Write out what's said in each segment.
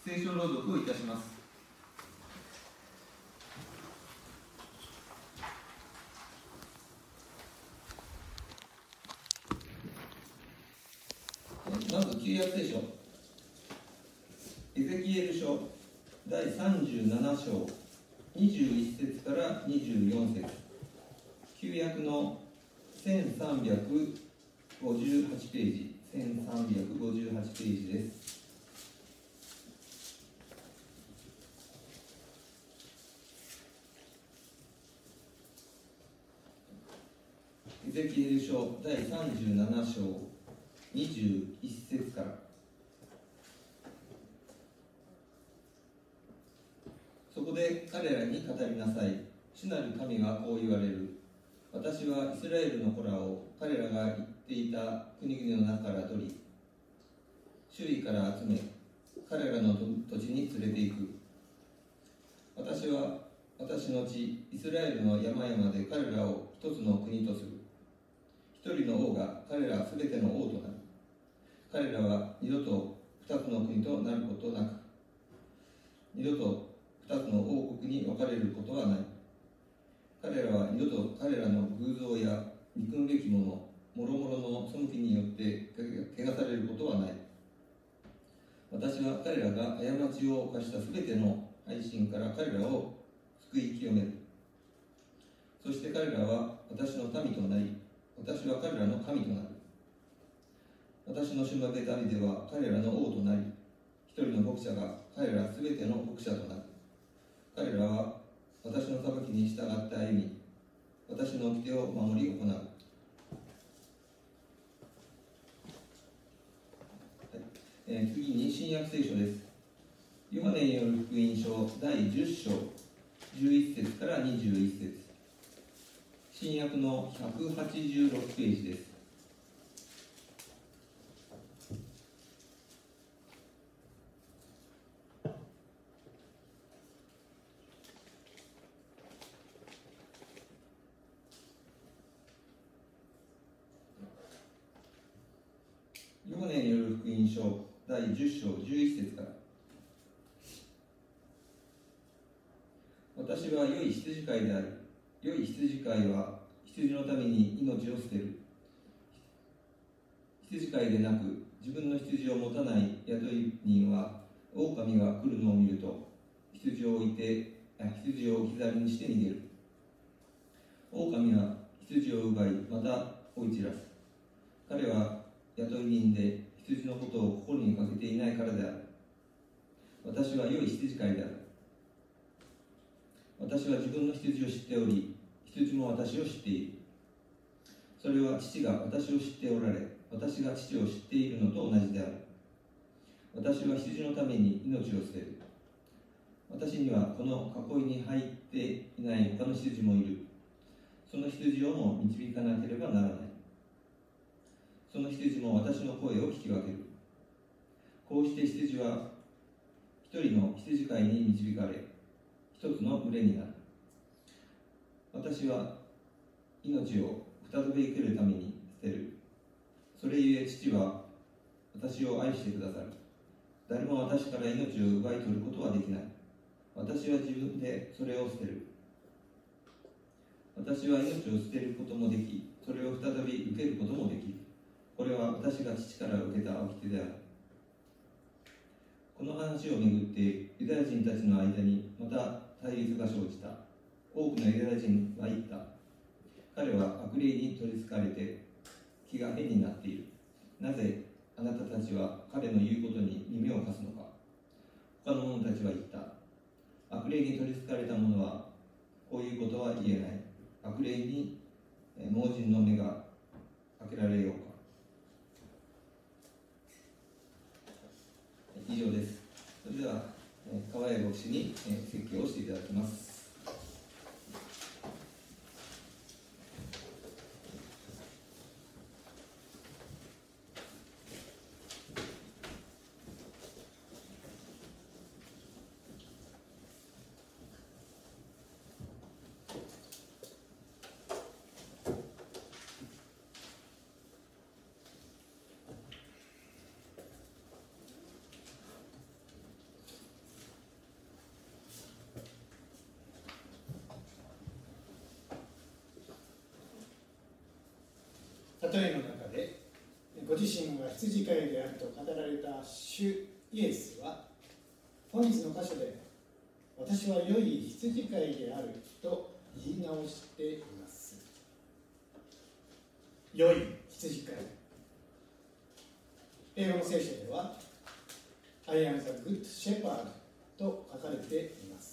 聖書朗読をいたします。まず旧約聖書、エゼキエル書第37章21節から24節、旧約の1358ページ、1358ページです。エゼキエル書第37章21節から。そこで彼らに語りなさい。主なる神がこう言われる。私はイスラエルの子らを彼らが行っていた国々の中から取り、周囲から集め、彼らの土地に連れて行く。私は私の地イスラエルの山々で彼らを一つの国とする。一人の王が彼らすべての王となる。彼らは二度と二つの国となることなく、二度と二つの王国に分かれることはない。彼らは二度と彼らの偶像や憎むべきもの、もろもろの背きによって汚されることはない。私は彼らが過ちを犯したすべての背信から彼らを救い清める。そして彼らは私の民となり、私は彼らの神となる。私のしもべダビデは彼らの王となり、一人の牧者が彼らすべての牧者となる。彼らは私の裁きに従って歩み、私の掟を守り行う。次に新約聖書です。ヨハネによる福音書第10章11節から21節、新約の186ページです。ヨハネによる福音書第10章11節から。私は良い羊飼いである。良い羊飼いは羊のために命を捨てる。羊飼いでなく自分の羊を持たない雇い人は、狼が来るのを見ると羊を置いて羊を置き去りにして逃げる。狼は羊を奪い、また追い散らす。彼は雇い人で羊のことを心にかけていないからである。私は良い羊飼いである。私は自分の羊を知っており、羊も私を知っている。それは父が私を知っておられ、私が父を知っているのと同じである。私は羊のために命を捨てる。私にはこの囲いに入っていない他の羊もいる。その羊をも導かなければならない。その羊も私の声を聞き分ける。こうして羊は一人の羊飼いに導かれ、一つの群れになる。私は命を再び生けるために捨てる。それゆえ父は私を愛してくださる。誰も私から命を奪い取ることはできない。私は自分でそれを捨てる。私は命を捨てることもでき、それを再び受けることもできる。これは私が父から受けた掟である。この話をめぐってユダヤ人たちの間にまた対立が生じた。多くのユダヤ人は言った。彼は悪霊に取りつかれて気が変になっている。なぜあなたたちは彼の言うことに耳を貸すのか。他の者たちは言った。悪霊に取りつかれた者はこういうことは言えない。悪霊に盲人の目が開けられようか。以上です。それでは川谷牧師に説教をしていただきます。 例えの中でご自身が羊飼いであると語られた主イエスは本日の箇所で私は良い羊飼いであると言い直しています。良い羊飼い、英語の聖書では I am the good shepherd と書かれています。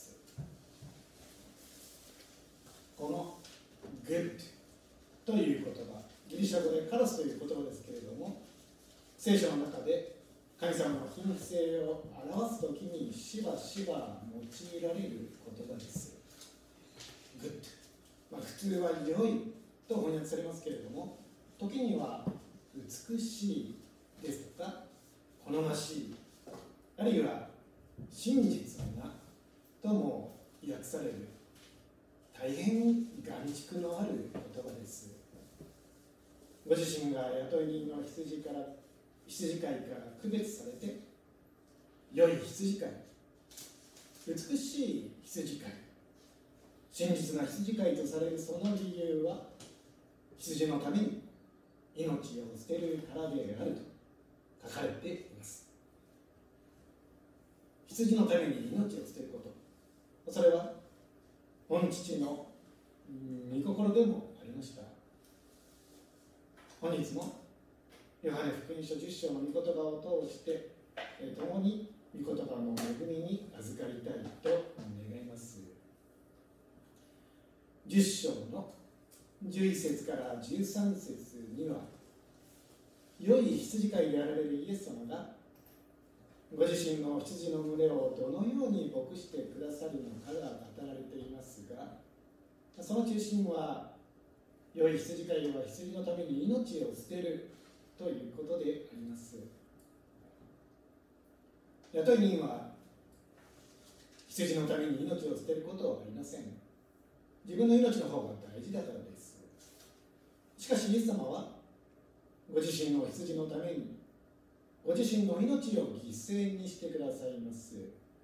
この good という言葉、ギリシャ語でカラスという言葉ですけれども、聖書の中で神様の品性を表すときにしばしば用いられる言葉です。good、普通は良いと翻訳されますけれども、時には美しいですとか好ましい、あるいは真実なとも訳される大変眼蓄のある言葉です。ご自身が雇い人の羊飼いから区別されて、良い羊飼い、美しい羊飼い、真実な羊飼いとされるその理由は、羊のために命を捨てるからであると書かれています。羊のために命を捨てること、それは御父の御心でもありました。本日もヨハネ福音書10章の御言葉を通して共に御言葉の恵みに預かりたいと願います。10章の11節から13節には、良い羊飼いであられるイエス様がご自身の羊の群れをどのように牧してくださるのかが語られていますが、その中心は、良い羊飼いは羊のために命を捨てるということであります。雇い人は羊のために命を捨てることはありません。自分の命の方が大事だからです。しかしイエス様はご自身の羊のためにご自身の命を犠牲にしてくださいます。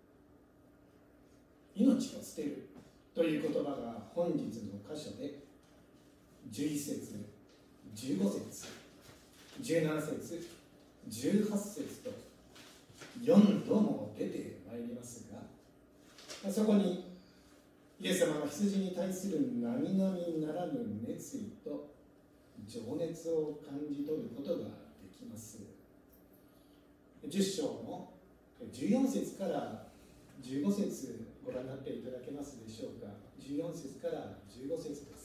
命を捨てるという言葉が本日の箇所で11節、15節、17節、18節と4度も出てまいりますが、そこにイエス様の羊に対する並々ならぬ熱意と情熱を感じ取ることができます。10章の14節から15節ご覧になっていただけますでしょうか。14節から15節です。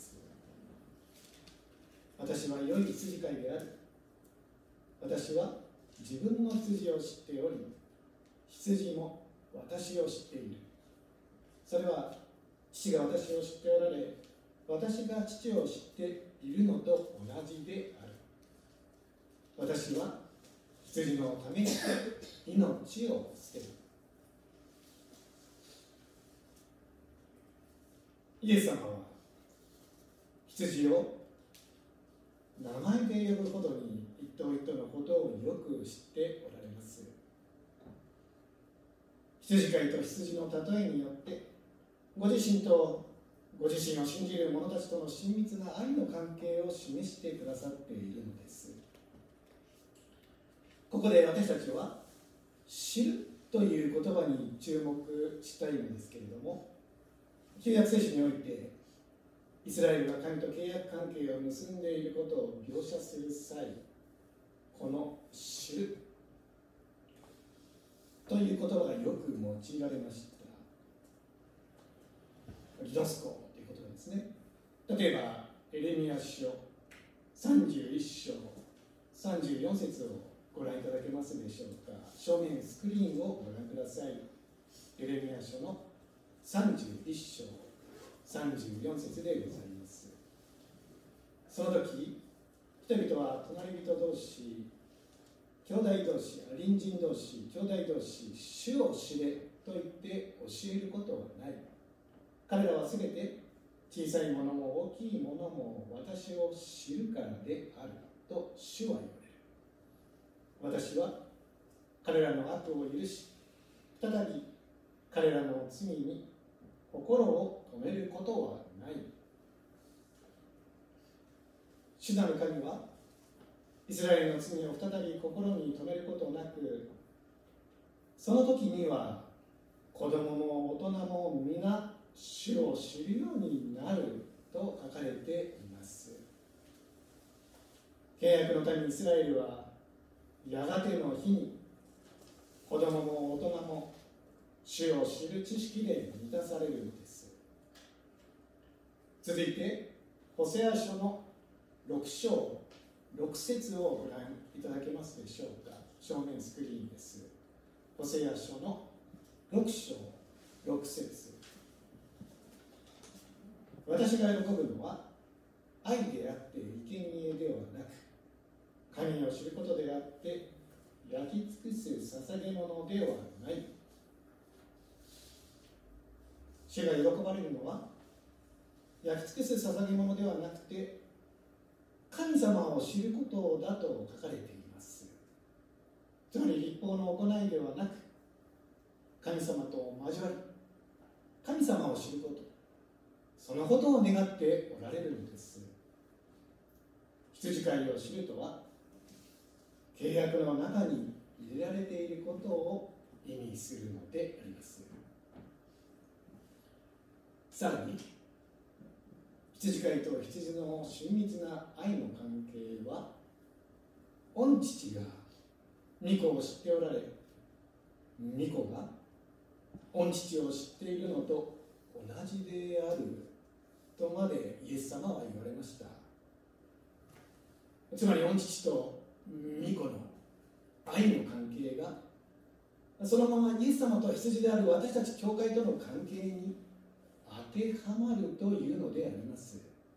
私は良い羊飼いである。私は自分の羊を知っており、羊も私を知っている。それは父が私を知っておられ、私が父を知っているのと同じである。私は羊のために命を捨てる。イエス様は羊を名前で呼ぶほどに一頭一頭のことをよく知っておられます。羊飼いと羊の例えによってご自身とご自身を信じる者たちとの親密な愛の関係を示してくださっているのです。ここで私たちは知るという言葉に注目したいのですけれども、旧約聖書においてイスラエルが神と契約関係を結んでいることを描写する際、この知るという言葉がよく用いられました。ギノスコということなんですね。例えばエレミヤ書31章34節をご覧いただけますでしょうか。正面スクリーンをご覧ください。エレミヤ書の31章34節でございます。その時、人々は隣人同士、兄弟同士、隣人同士、兄弟同士、主を知れと言って教えることはない。彼らはすべて小さいものも大きいものも私を知るからであると主は言われる。私は彼らの悪を許し、再び彼らの罪に心を止めることはない。主なる神はイスラエルの罪を再び心に留めることなく、その時には子供も大人も皆主を知るようになると書かれています。契約の民イスラエルはやがての日に子供も大人も主を知る知識で満たされるのです。続いてホセア書の6章6節をご覧いただけますでしょうか。正面スクリーンです。ホセア書の6章6節。私が喜ぶのは愛であって生贄ではなく、神を知ることであって焼き尽くす捧げ物ではない。主が喜ばれるのは焼き尽くす捧げ物ではなくて、神様を知ることだと書かれています。つまり立法の行いではなく、神様と交わり神様を知ること、そのことを願っておられるのです。羊飼いを知るとは契約の中に入れられていることを意味するのであります。さらに羊飼いと羊の親密な愛の関係は、御父が御子を知っておられ、御子が御父を知っているのと同じであるとまでイエス様は言われました。つまり御父と御子の愛の関係がそのままイエス様と羊である私たち教会との関係に当てはまるというのであります。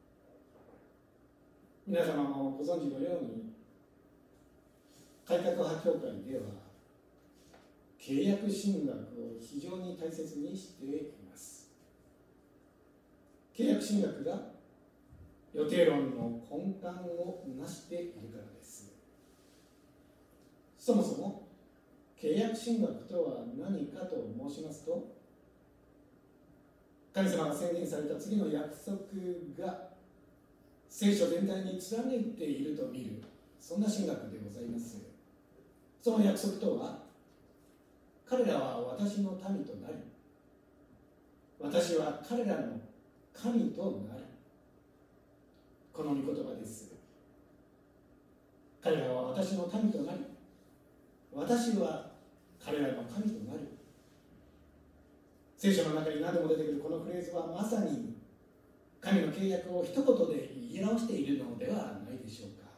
皆様もご存知のように、改革派教会では契約神学を非常に大切にしています。契約神学が予定論の根幹を成しているからです。そもそも契約神学とは何かと申しますと、神様が宣言された次の約束が聖書全体に貫いていると見る、そんな神学でございます。その約束とは、彼らは私の民となり、私は彼らの神となる。この御言葉です。彼らは私の民となり、私は彼らの神となる。聖書の中に何度も出てくるこのフレーズは、まさに神の契約を一言で言い表しているのではないでしょうか。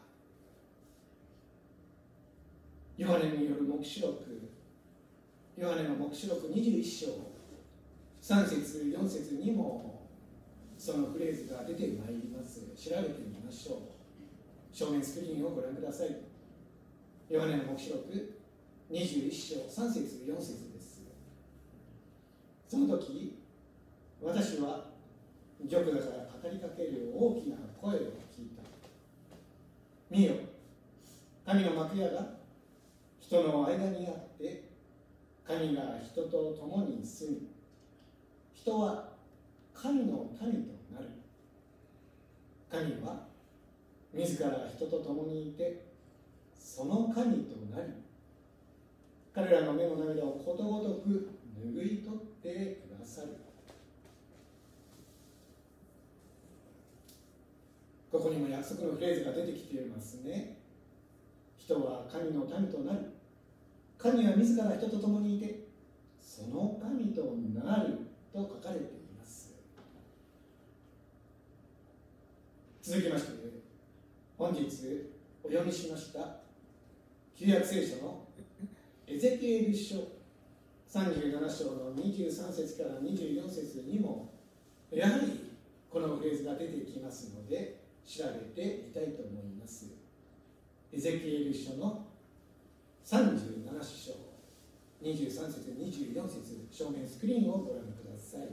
ヨハネによる黙示録、ヨハネの黙示録21章3節4節にもそのフレーズが出てまいります。調べてみましょう。正面スクリーンをご覧ください。ヨハネの黙示録21章3節4節です。その時、私は玉座から語りかける大きな声を聞いた。見よ、神の幕屋が人の間にあって、神が人と共に住み、人は神の民となる。神は自ら人と共にいて、その神となり、彼らの目の涙をことごとく拭い取ってくださる。ここにも約束のフレーズが出てきていますね。人は神の民となる。神は自ら人と共にいて、その神となると書かれています。続きまして、本日お読みしました旧約聖書のエゼキエル書37章の23節から24節にもやはりこのフレーズが出てきますので、調べてみたいと思います。エゼキエル書の37章23節24節、正面スクリーンをご覧ください。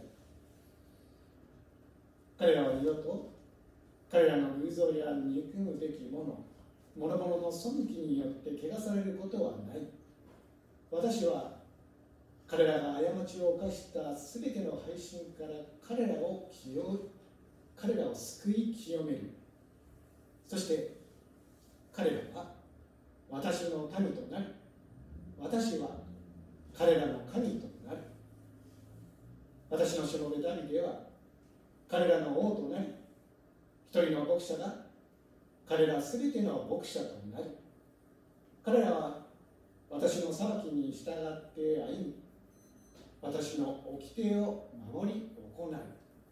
彼らは二度と彼らの偶像や憎むべきもの、諸々の背きによって汚されることはない。私は彼らが過ちを犯したすべての背信から彼らを救い清める。そして彼らは私の民となり、私は彼らの神となる。私のしもべダビデは彼らの王となり、一人の牧者が彼らすべての牧者となり、彼らは私の裁きに従って歩み、私の掟を守り行う。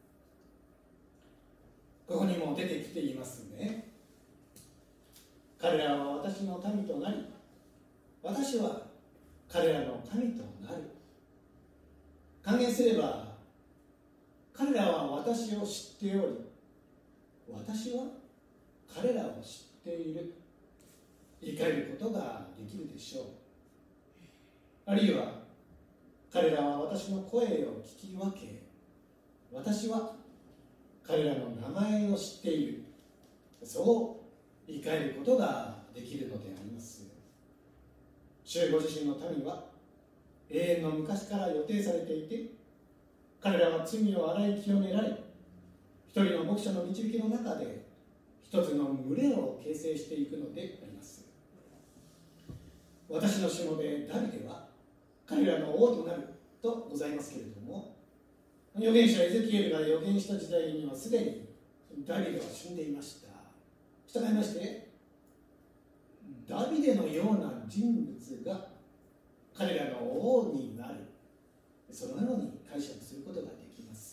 ここにも出てきていますね。彼らは私の民となり、私は彼らの神となる。還元すれば、彼らは私を知っており、私は彼らを知っている。言い換えることができるでしょう。あるいは、彼らは私の声を聞き分け、私は彼らの名前を知っている。そう言い換えることができるのであります。主ご自身の民は永遠の昔から予定されていて、彼らは罪を洗い清められ、一人の牧者の導きの中で一つの群れを形成していくのであります。私のしもべダビデは彼らの王となるとございますけれども、預言者エゼキエルが預言した時代にはすでにダビデは死んでいました。従いまして、ダビデのような人物が彼らの王になる、そのように解釈することができます。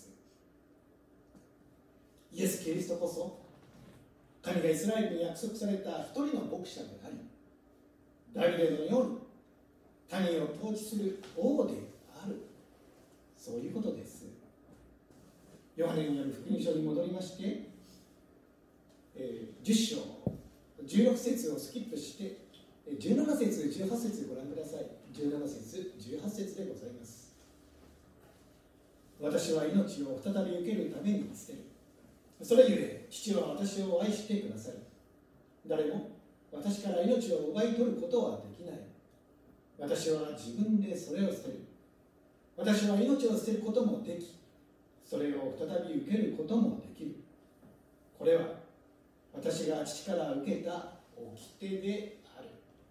イエス・キリストこそ神がイスラエルに約束された一人の牧者であり、ダビデのように民を統治する王である、そういうことです。ヨハネによる福音書に戻りまして、10章16節をスキップして17節18節ご覧ください。17節18節でございます。私は命を再び受けるために捨てる。それゆえ父は私を愛してくださる。誰も私から命を奪い取ることはできない。私は自分でそれを捨てる。私は命を捨てることもでき、それを再び受けることもできる。これは私が父から受けた掟である。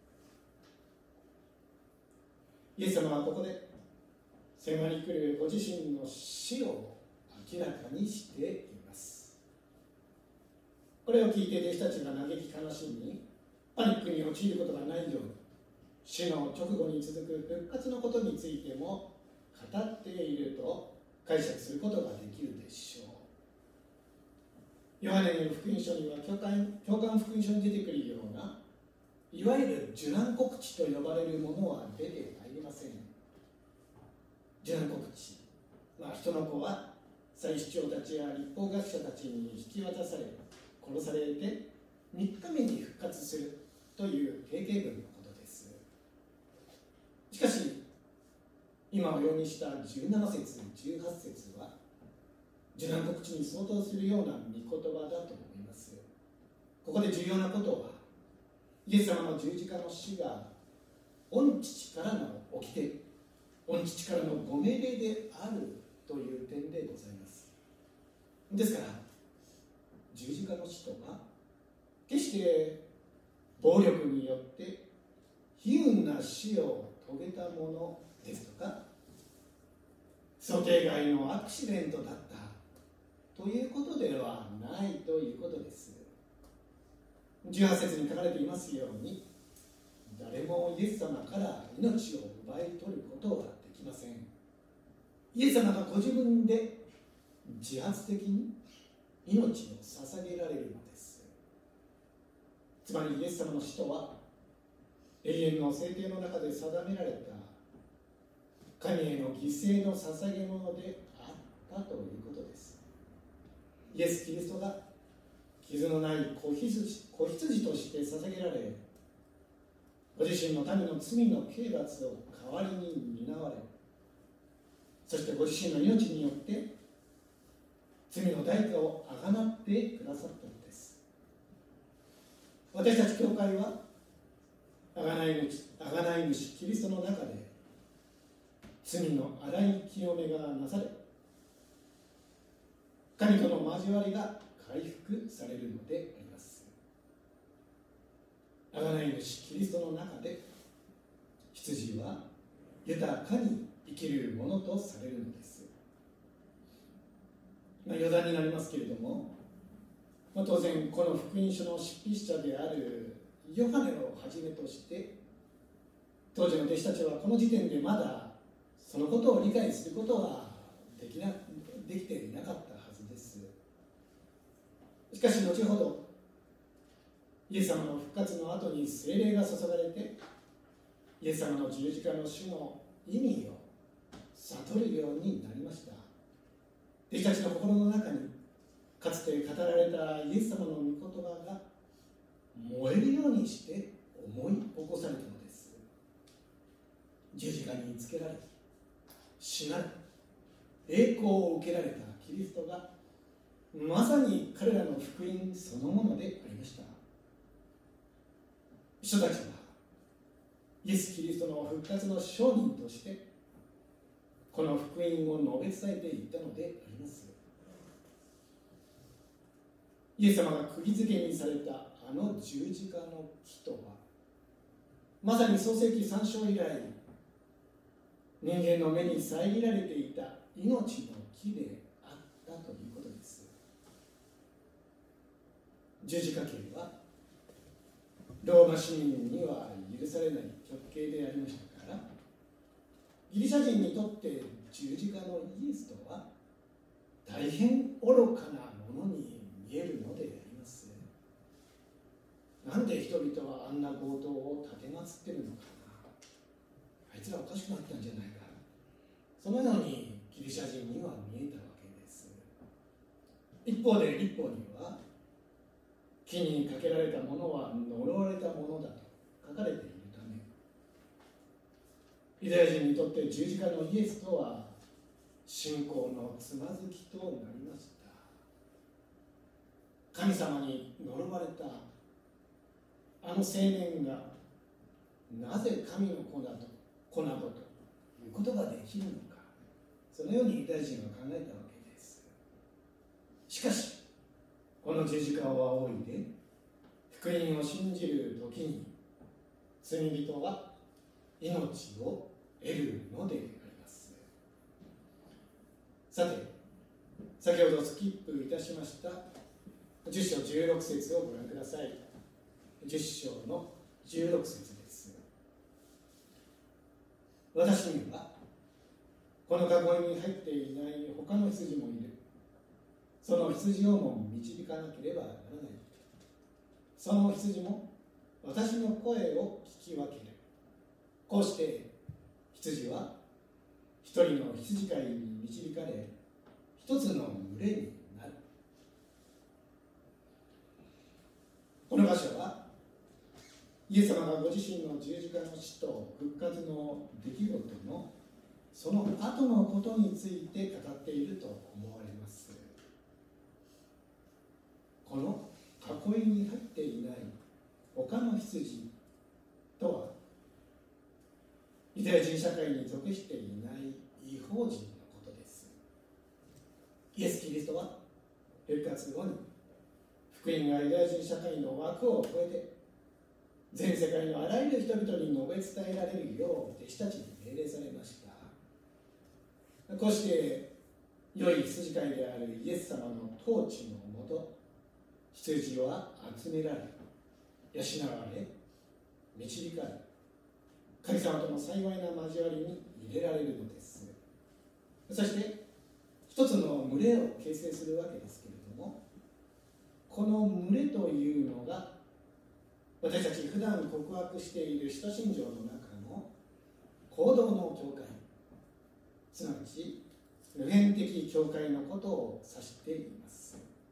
イエス様はここで迫り来るご自身の死を明らかにしています。これを聞いて弟子たちが嘆き悲しみ、パニックに陥ることがないように、死の直後に続く復活のことについても語っていると解釈することができるでしょう。ヨハネによる福音書には教会福音書に出てくるような、いわゆる受難告知と呼ばれるものは出てまいりません。受難告知、人の子は祭司長たちや律法学者たちに引き渡され、殺されて3日目に復活するという定型文のことです。しかし今お読みした17節18節は受難告知に相当するような御言葉だと思います。ここで重要なことは、イエス様の十字架の死が御父からの掟、御父からのご命令であるという点でございます。ですから十字架の死とは決して暴力によって悲運な死を遂げたものですとか、想定外のアクシデントだったということではないということです。18節に書かれていますように、誰もイエス様から命を奪い取ることはできません。イエス様がご自分で自発的に命を捧げられるのです。つまりイエス様の死とは永遠の聖典の中で定められた神への犠牲の捧げ物であったということです。イエス・キリストが傷のない子羊として捧げられ、ご自身の民の罪の刑罰を代わりに担われ、そしてご自身の命によって罪の代価をあがなってくださったのです。私たち教会はあがない主キリストの中で罪の洗い清めがなされ、神との交わりが回復されるのであります。 贖い主キリストの中で羊は豊かに生きるものとされるのです。余談になりますけれども、当然この福音書の執筆者であるヨハネをはじめとして当時の弟子たちはこの時点でまだそのことを理解することはできていなかったはずです。しかし後ほどイエス様の復活の後に聖霊が注がれてイエス様の十字架の主の意味を悟るようになりました。弟子たちの心の中にかつて語られたイエス様の御言葉が燃えるようにして思い起こされたのです。十字架につけられ死なれ栄光を受けられたキリストがまさに彼らの福音そのものでありました。人たちはイエス・キリストの復活の証人としてこの福音を述べ伝えていったのであります。イエス様が釘付けにされたあの十字架の木とはまさに創世記3章以来人間の目に遮られていた命の木であったということです。十字架刑はローマ市民には許されない極刑でありましたから、ギリシャ人にとって十字架のイエスとは大変愚かなものに見えるのであります。なんで人々はあんな強盗を立てまつってるのかな、あいつらおかしくなったんじゃないか、そのようにギリシャ人には見えたわけです。一方で律法には木にかけられたものは呪われたものだと書かれているため、ユダヤ人にとって十字架のイエスとは信仰のつまずきとなりました。神様に呪われたあの青年がなぜ神の子などということができるのか、そのようにユダヤ人は考えたわけです。しかしこの十字架を仰いで福音を信じる時に罪人は命を得るのであります。さて、先ほどスキップいたしました10章16節をご覧ください。10章の16節です。私にはこの囲いに入っていない他の羊もいる。その羊をも導かなければならない。その羊も私の声を聞き分ける。こうして羊は一人の羊飼いに導かれ一つの群れになる。この箇所はイエス様がご自身の十字架の死と復活の出来事のその後のことについて語っていると思われます。この囲いに入っていない他の羊とはユダヤ人社会に属していない異邦人のことです。イエス・キリストは復活後に福音がユダヤ人社会の枠を超えて全世界のあらゆる人々に述べ伝えられるよう弟子たちに命令されました。こうして良い羊飼いであるイエス様の統治のもと羊は集められ養われ導かれ神様との幸いな交わりに入れられるのです。そして一つの群れを形成するわけですけれども、この群れというのが私たち普段告白している使徒信条の中の行動の教会、すなわち普遍的教会のことを指しています。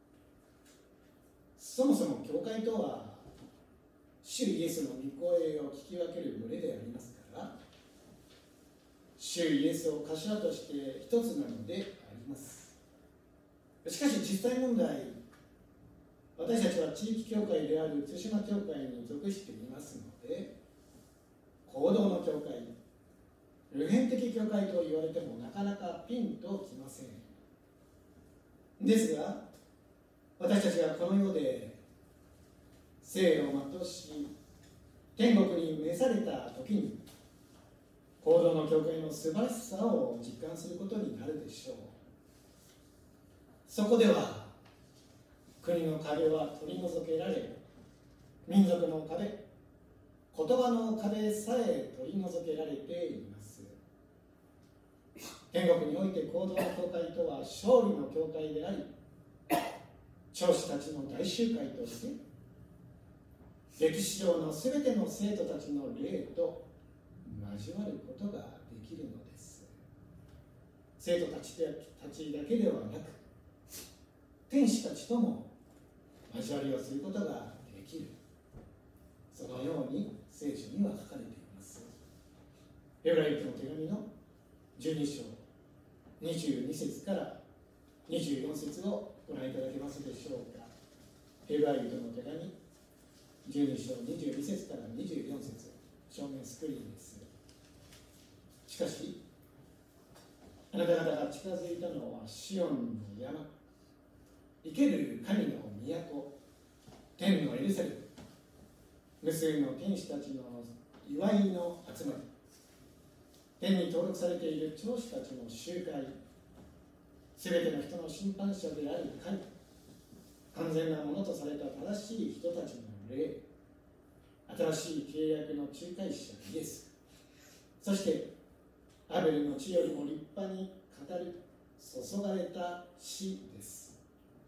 そもそも教会とは主イエスの御声を聞き分ける群れでありますから、主イエスを頭として一つなのであります。しかし実際問題、私たちは地域教会である対馬教会に属していますので、行動の教会、普遍的教会と言われてもなかなかピンときません。ですが私たちがこの世で生を全うし天国に召された時に行動の教会の素晴らしさを実感することになるでしょう。そこでは国の壁は取り除けられ、民族の壁、言葉の壁さえ取り除けられています。天国において行動の教会とは勝利の教会であり、長子たちの大集会として歴史上のすべての生徒たちの霊と交わることができるのです。生徒たちだけではなく、天使たちとも交わりをすることができる。そのように聖書には書かれています。ヘブライ人の手紙の12章22節から24節をご覧いただけますでしょうか。ヘブライ人の手紙12章22節から24節、正面スクリーンです。しかし、あなた方が近づいたのはシオンの山、生ける神の都、天のエルサレム、無数の天使たちの祝いの集まり、天に登録されている長子たちの集会、すべての人の審判者である神、完全なものとされた正しい人たちの霊、新しい契約の仲介者イエス、そしてアベルの地よりも立派に語る注がれた死です。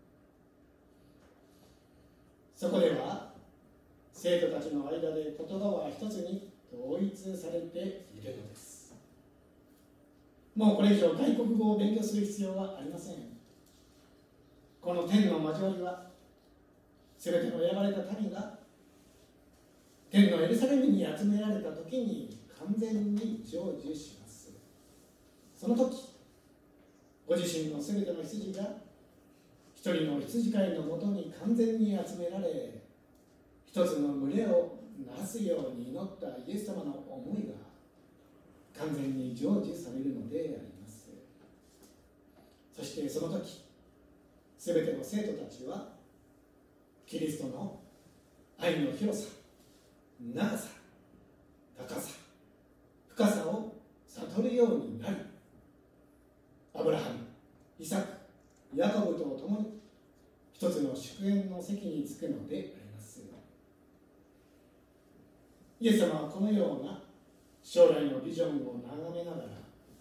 そこでは生徒たちの間で言葉は一つに統一されているのです。もうこれ以上外国語を勉強する必要はありません。この天の交わりはすべての選ばれた民が天のエルサレムに集められた時に完全に成就します。その時、ご自身のすべての羊が一人の羊飼いのもとに完全に集められ、一つの群れをなすように祈ったイエス様の思いが完全に成就されるのであります。そしてその時、すべての生徒たちはキリストの愛の広さ、長さ、高さ、深さを悟るようになり、アブラハム、イサク、ヤコブと共に一つの祝宴の席に着くのであります。イエス様はこのような将来のビジョンを眺めながら、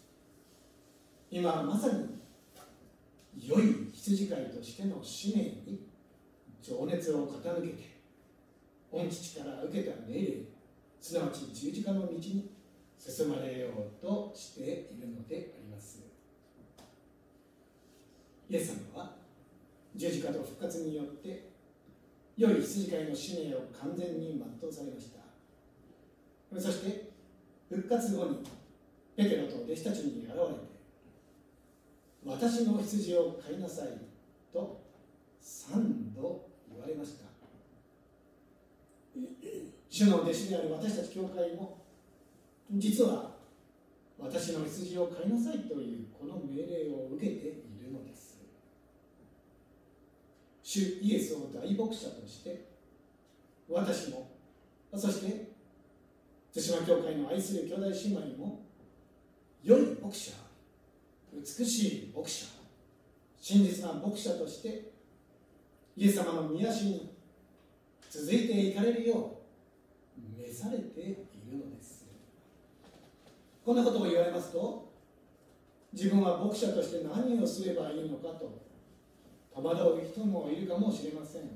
今まさに良い羊飼いとしての使命に情熱を傾けて、御父から受けた命令、すなわち十字架の道に進まれようとしているのであります。イエス様は十字架と復活によって良い羊飼いの使命を完全に全うされました。そして復活後にペテロと弟子たちに現れて、私の羊を飼いなさいと3度言われました。主の弟子である私たち教会も、実は私の羊を飼いなさいというこの命令を受けているのです。主イエスを大牧者として、私も、そして津島教会の愛する兄弟姉妹も、良い牧者、美しい牧者、真実な牧者としてイエス様の御足に続いていかれるよう召されているのです。こんなことを言われますと、自分は牧者として何をすればいいのかと戸惑う人もいるかもしれません。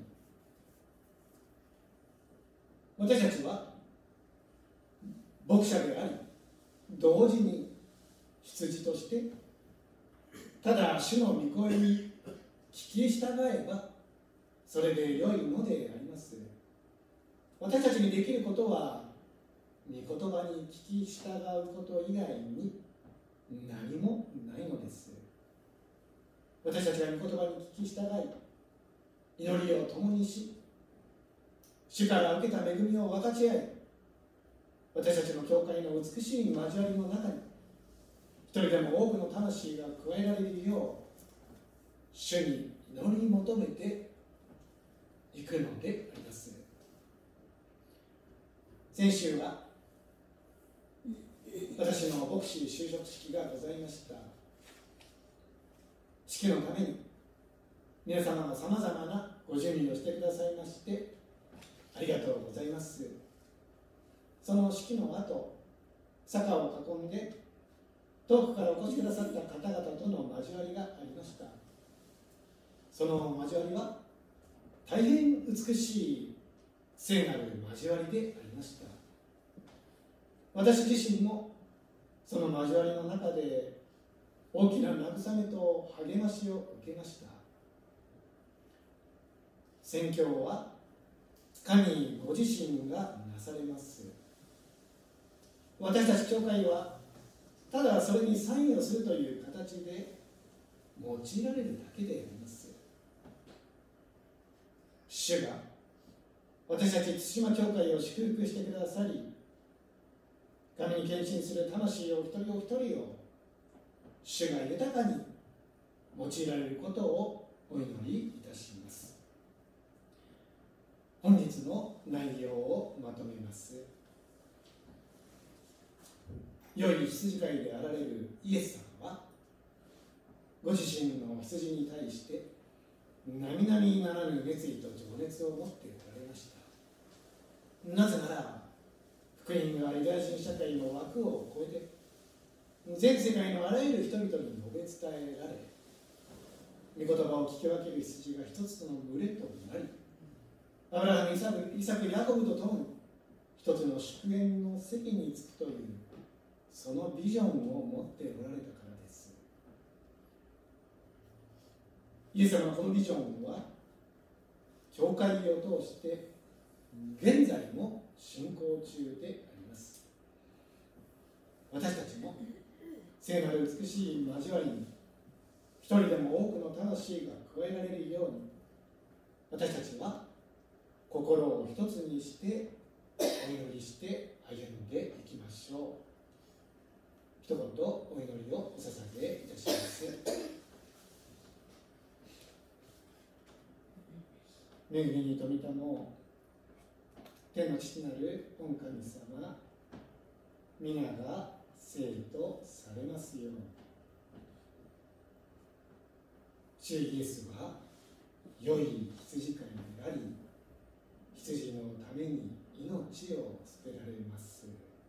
私たちは牧者であり、同時に羊としてただ主の御声に聞き従えばそれで良いのであります。私たちにできることは、御言葉に聞き従うこと以外に何もないのです。私たちは御言葉に聞き従い、祈りを共にし、主から受けた恵みを分かち合い、私たちの教会の美しい交わりの中に一人でも多くの魂が加えられるよう主に祈り求めていくのであります。 先週は私の牧師就職式がございました。式のために皆様がさまざまなご準備をしてくださいましてありがとうございます。その式の後、坂を囲んで遠くからお越しくださった方々との交わりがありました。その交わりは大変美しい聖なる交わりでありました。私自身もその交わりの中で大きな慰めと励ましを受けました。宣教は神ご自身がなされます。私たち教会はただそれにサインをするという形で用いられるだけであります。主が私たち対馬教会を祝福してくださり、神に献身する魂を一人お一人を主が豊かに用いられることをお祈りいたします。本日の内容をまとめます。良い羊飼いであられるイエス様はご自身の羊に対して並々ならぬ熱意と情熱を持っておられました。なぜなら福音がユダヤ人社会の枠を超えて全世界のあらゆる人々に述べ伝えられ、御言葉を聞き分ける羊が一つの群れとなり、アブラハム、イサク、ヤコブと共に一つの祝宴の席に着くというそのビジョンを持っておられたからです。イエス様のこのビジョンは教会を通して現在も進行中であります。私たちも聖なる美しい交わりに一人でも多くの魂が加えられるように、私たちは心を一つにしてお祈りして歩んでいきましょう。一言お祈りをお捧げいたします。恵みに富みたも天の父なる御神様、皆が聖とされますように。主イエスは良い羊飼いであり、羊のために命を捨てられます。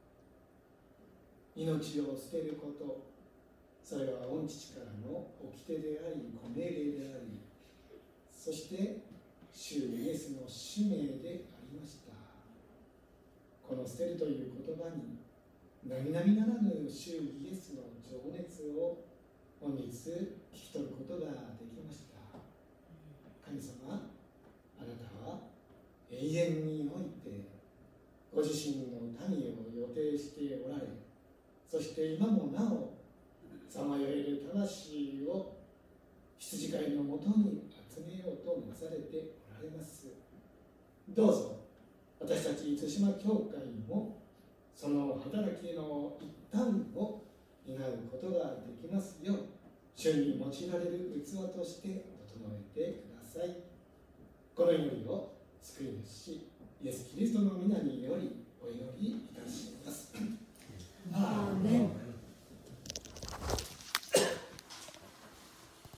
命を捨てること、それは御父からの掟であり、ご命令であり、そして主イエスの使命でありました。この捨てるという言葉に並々ならぬ主イエスの情熱を本日聞き取ることができました。神様、あなたは永遠においてご自身の民を予定しておられ、そして今もなおさまよえる魂を羊飼いのもとに集めようとなされておられます。どうぞ私たち対馬教会もその働きの一端を担うことができますよう、主に用いられる器として整えてください。この祈りを救い主イエス・キリストの皆によりお祈りいたします。アーメン。